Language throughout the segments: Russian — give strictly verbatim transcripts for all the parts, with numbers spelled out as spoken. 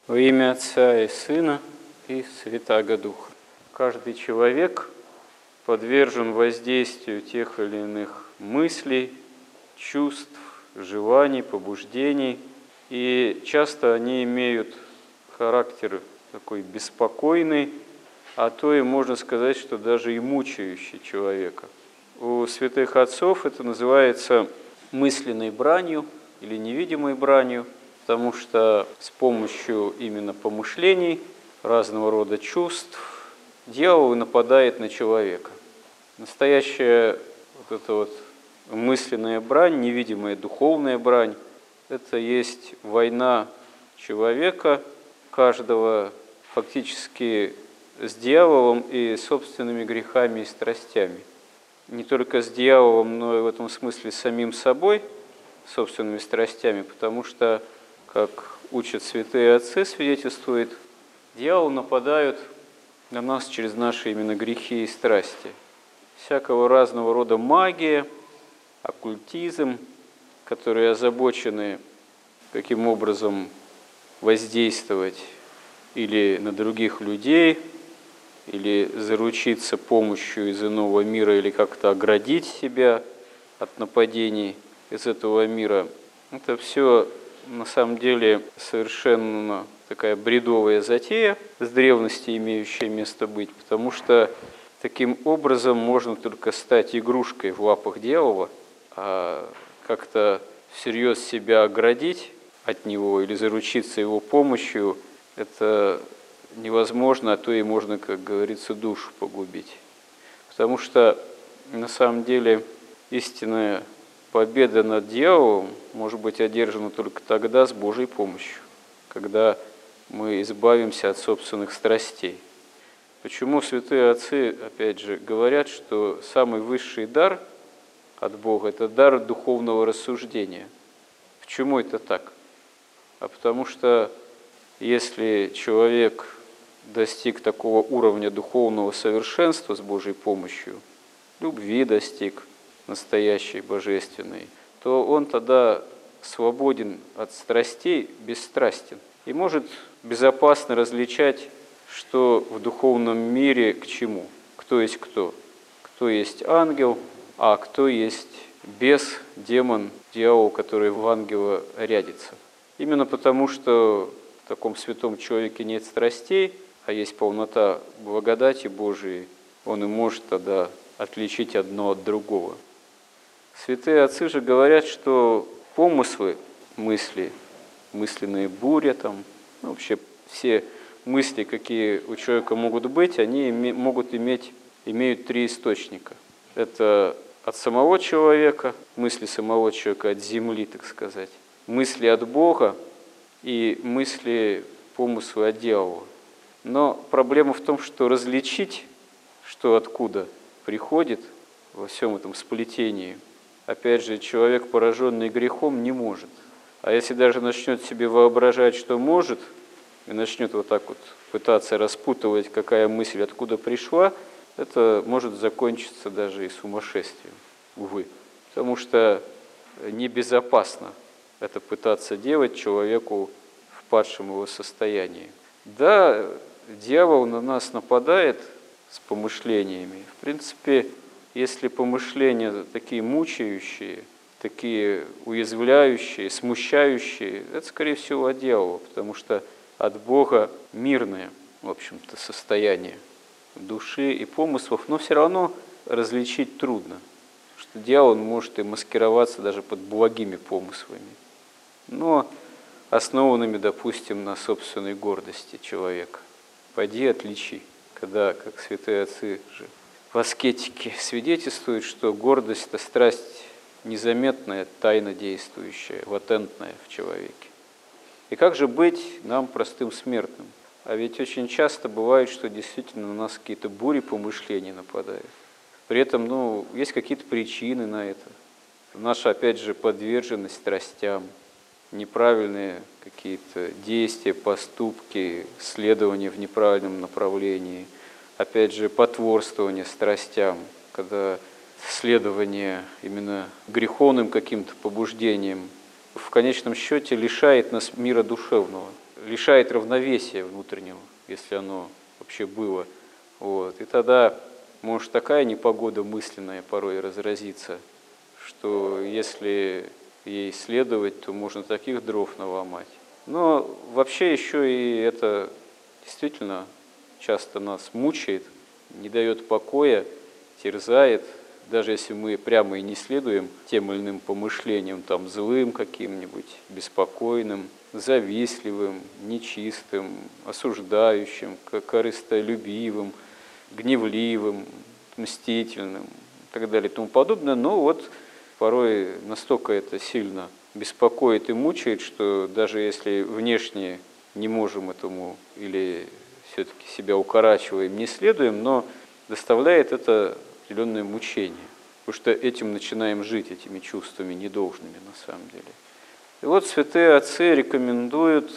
Во имя Отца и Сына и Святаго Духа. Каждый человек подвержен воздействию тех или иных мыслей, чувств, желаний, побуждений, и часто они имеют характер такой беспокойный, а то и можно сказать, что даже и мучающий человека. У святых отцов это называется мысленной бранью или невидимой бранью, потому что с помощью именно помышлений, разного рода чувств, дьявол нападает на человека. Настоящая вот эта вот мысленная брань, невидимая духовная брань, это есть война человека, каждого фактически с дьяволом и собственными грехами и страстями. Не только с дьяволом, но и в этом смысле с самим собой, собственными страстями, потому что, как учат святые отцы, свидетельствует, дьявол нападает на нас через наши именно грехи и страсти. Всякого разного рода магия, оккультизм, которые озабочены, каким образом воздействовать или на других людей, или заручиться помощью из иного мира, или как-то оградить себя от нападений из этого мира. Это все на самом деле совершенно такая бредовая затея, с древности имеющая место быть, потому что таким образом можно только стать игрушкой в лапах дьявола, а как-то всерьез себя оградить от него или заручиться его помощью, это невозможно, а то и можно, как говорится, душу погубить. Потому что на самом деле истинная победа над дьяволом может быть одержана только тогда с Божьей помощью, когда мы избавимся от собственных страстей. Почему святые отцы, опять же, говорят, что самый высший дар от Бога – это дар духовного рассуждения. Почему это так? А потому что если человек достиг такого уровня духовного совершенства с Божьей помощью, любви достиг настоящей, божественной, то он тогда свободен от страстей, бесстрастен и может безопасно различать, что в духовном мире к чему, кто есть кто, кто есть ангел, а кто есть бес, демон, дьявол, который в ангела рядится. Именно потому, что в таком святом человеке нет страстей, а есть полнота благодати Божией, он и может тогда отличить одно от другого. Святые отцы же говорят, что помыслы, мысли, мысленные буря, там, ну, вообще все мысли, какие у человека могут быть, они име, могут иметь, имеют три источника. Это от самого человека, мысли самого человека от земли, так сказать, мысли от Бога и мысли, помыслы от дьявола. Но проблема в том, что различить, что откуда приходит во всем этом сплетении, опять же, человек, пораженный грехом, не может. А если даже начнет себе воображать, что может, и начнет вот так вот пытаться распутывать, какая мысль откуда пришла, это может закончиться даже и сумасшествием, увы. Потому что небезопасно это пытаться делать человеку в падшем его состоянии. Да, дьявол на нас нападает с помышлениями. В принципе, если помышления такие мучающие, такие уязвляющие, смущающие, это, скорее всего, от дьявола, потому что от Бога мирное, в общем-то, состояние души и помыслов, но все равно различить трудно, что дьявол может и маскироваться даже под благими помыслами, но основанными, допустим, на собственной гордости человека. Пойди отличи, когда, как святые отцы же в аскетике свидетельствуют, что гордость – это страсть незаметная, тайно действующая, латентная в человеке. И как же быть нам, простым смертным? А ведь очень часто бывает, что действительно на нас какие-то бури помышлений нападают. При этом, ну, есть какие-то причины на это. Наша, опять же, подверженность страстям, неправильные какие-то действия, поступки, следование в неправильном направлении, опять же, потворствование страстям, когда следование именно греховным каким-то побуждениям в конечном счете лишает нас мира душевного, лишает равновесия внутреннего, если оно вообще было. Вот. И тогда может такая непогода мысленная порой разразиться, что если ей следовать, то можно таких дров наломать. Но вообще еще и это действительно часто нас мучает, не дает покоя, терзает, даже если мы прямо и не следуем тем или иным помышлениям, там, злым каким-нибудь, беспокойным, завистливым, нечистым, осуждающим, корыстолюбивым, гневливым, мстительным и так далее и тому подобное. Но вот порой настолько это сильно беспокоит и мучает, что даже если внешне не можем этому или все-таки себя укорачиваем, не следуем, но доставляет это определенное мучение, потому что этим начинаем жить, этими чувствами недолжными на самом деле. И вот святые отцы рекомендуют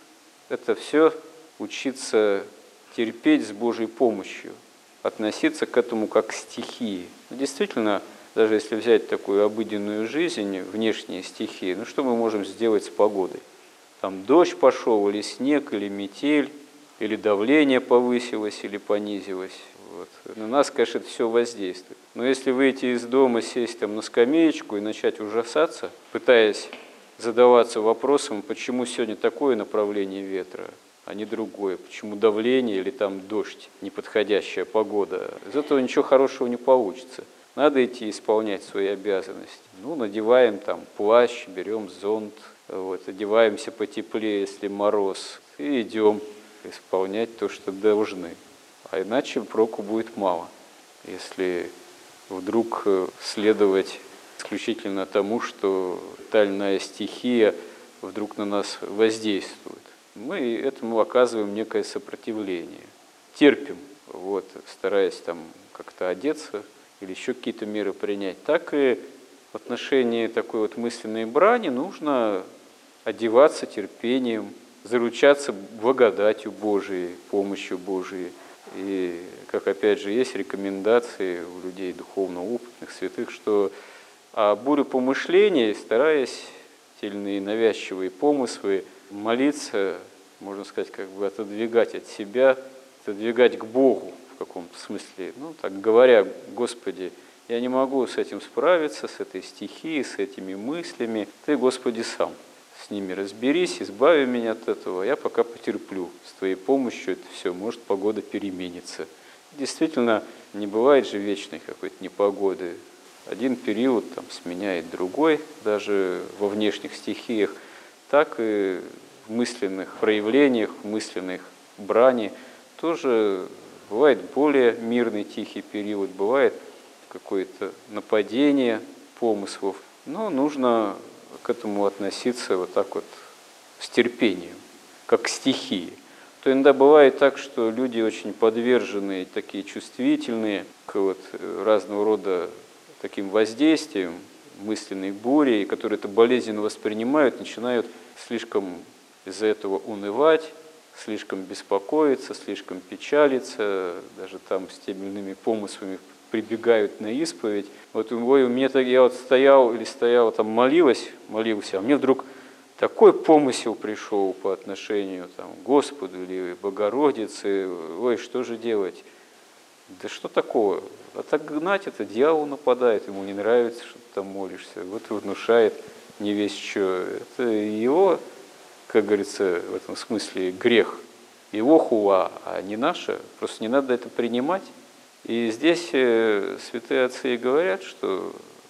это все учиться терпеть с Божьей помощью, относиться к этому как к стихии. Но действительно, даже если взять такую обыденную жизнь, внешние стихии, ну что мы можем сделать с погодой? Там дождь пошел, или снег, или метель, или давление повысилось, или понизилось. Вот. На нас, конечно, это все воздействует. Но если выйти из дома, сесть там на скамеечку и начать ужасаться, пытаясь задаваться вопросом, почему сегодня такое направление ветра, а не другое, почему давление или там дождь, неподходящая погода, из этого ничего хорошего не получится. Надо идти исполнять свои обязанности. Ну, надеваем там плащ, берем зонт, вот, одеваемся потеплее, если мороз, и идем исполнять то, что должны. А иначе проку будет мало, если вдруг следовать исключительно тому, что та или иная стихия вдруг на нас воздействует. Мы этому оказываем некое сопротивление. Терпим, вот, стараясь там как-то одеться или еще какие-то меры принять. Так и в отношении такой вот мысленной брани нужно одеваться терпением, заручаться благодатью Божией, помощью Божией. И, как опять же, есть рекомендации у людей духовно опытных, святых, что а бурю помышлений, стараясь те или иные навязчивые помыслы, молиться, можно сказать, как бы отодвигать от себя, отодвигать к Богу в каком-то смысле. Ну, так говоря, Господи, я не могу с этим справиться, с этой стихией, с этими мыслями. Ты, Господи, сам с ними разберись, избави меня от этого, я пока потерплю. С Твоей помощью это все, может, погода переменится. Действительно, не бывает же вечной какой-то непогоды. Один период там сменяет другой, даже во внешних стихиях, так и в мысленных проявлениях, в мысленных брани тоже бывает более мирный, тихий период, бывает какое-то нападение помыслов, но нужно к этому относиться вот так вот с терпением, как к стихии. То иногда бывает так, что люди очень подвержены, такие чувствительные к вот разного рода таким воздействием, мысленной бурей, которые это болезненно воспринимают, начинают слишком из-за этого унывать, слишком беспокоиться, слишком печалиться, даже там с теми или иными помыслами прибегают на исповедь. Вот ой, у меня так, я вот стоял или стоял, там молилась, молился, а мне вдруг такой помысел пришел по отношению там, к Господу или Богородице, ой, что же делать? Да что такого? Отогнать это, дьявол нападает, ему не нравится, что ты там молишься, вот и внушает не весь что. Это его, как говорится, в этом смысле грех, его хула, а не наша, просто не надо это принимать. И здесь святые отцы и говорят, что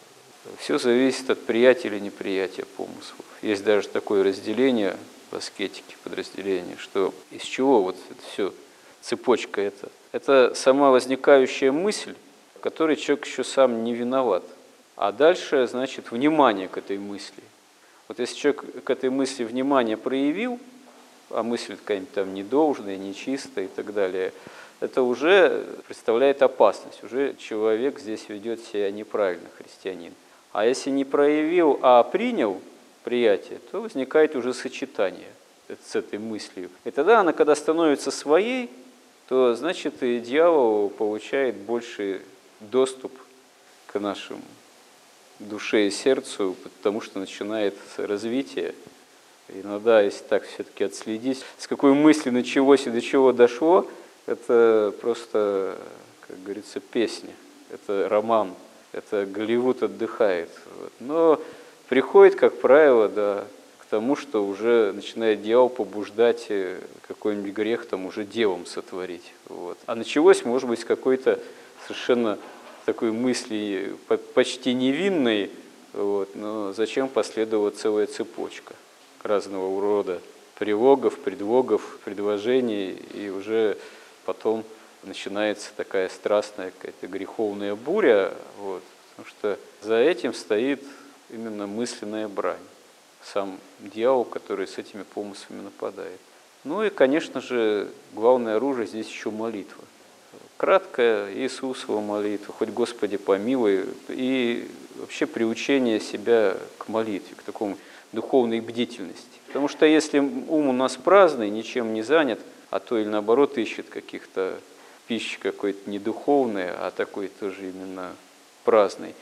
все зависит от приятия или неприятия помыслов. Есть даже такое разделение в аскетике, подразделение, что из чего вот это все, цепочка эта. Это сама возникающая мысль, в которой человек еще сам не виноват. А дальше, значит, внимание к этой мысли. Вот если человек к этой мысли внимание проявил, а мысль какая-нибудь там недолжная, нечистая и так далее, это уже представляет опасность. Уже человек здесь ведет себя неправильно, христианин. А если не проявил, а принял приятие, то возникает уже сочетание с этой мыслью. И тогда она, когда становится своей, то значит и дьявол получает больший доступ к нашему душе и сердцу, потому что начинает развитие Иногда, если так все-таки отследить, с какой мысли началось и до чего дошло, это просто, как говорится, песня, это роман, это Голливуд отдыхает. Вот. Но приходит, как правило, да, к тому, что уже начинает дьявол побуждать какой-нибудь грех там уже делом сотворить. Вот. А началось, может быть, с какой-то совершенно такой мысли почти невинной, вот, но зачем последовала целая цепочка разного рода прилогов, предлогов, предложений, и уже потом начинается такая страстная какая-то греховная буря, вот, потому что за этим стоит именно мысленная брань, сам дьявол, который с этими помыслами нападает. Ну и, конечно же, главное оружие здесь еще молитва. Краткая Иисусова молитва, хоть Господи помилуй, и вообще приучение себя к молитве, к такому духовной бдительности. Потому что если ум у нас праздный, ничем не занят, а то или наоборот ищет каких-то пищи какой-то не духовной, а такой тоже именно праздный,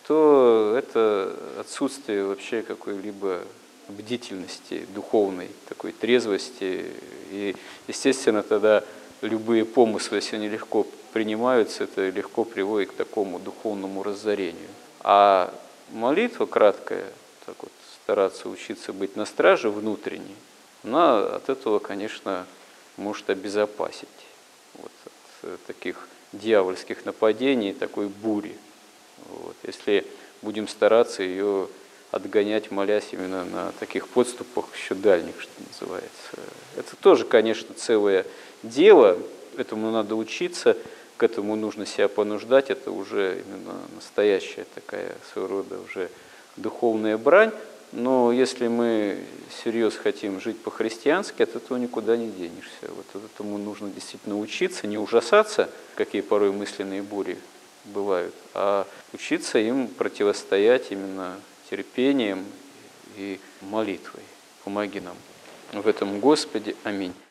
то это отсутствие вообще какой-либо бдительности духовной, такой трезвости. И, естественно, тогда любые помыслы, если они легко принимаются, это легко приводит к такому духовному разорению. А молитва краткая, так вот, стараться учиться быть на страже внутренней, она от этого, конечно, может обезопасить вот, от таких дьявольских нападений, такой бури. Вот. Если будем стараться ее отгонять, молясь именно на таких подступах еще дальних, что называется. Это тоже, конечно, целое дело, этому надо учиться, к этому нужно себя понуждать, это уже именно настоящая такая своего рода уже духовная брань, но если мы всерьез хотим жить по-христиански, от этого никуда не денешься. Вот этому нужно действительно учиться, не ужасаться, какие порой мысленные бури бывают, а учиться им противостоять именно терпением и молитвой. Помоги нам в этом, Господи. Аминь.